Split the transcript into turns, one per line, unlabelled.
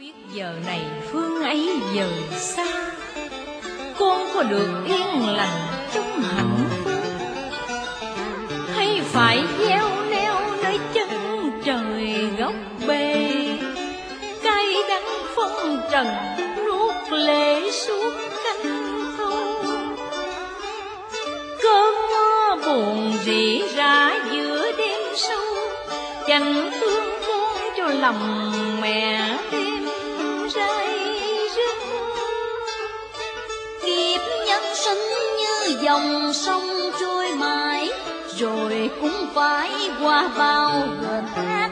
Giờ này phương ấy giờ xa, con có được yên lành trong hạnh phúc, hay phải gieo neo nơi chân trời góc bể, cay đắng phong trần nuốt lệ suốt canh thu. Cơn mưa buồn rỉ rả giữa đêm sâu, dành thương con cho lòng mẹ thêm say rứt.
Kiếp nhân sinh như dòng sông trôi mãi, rồi cũng phải qua bao gần tháng.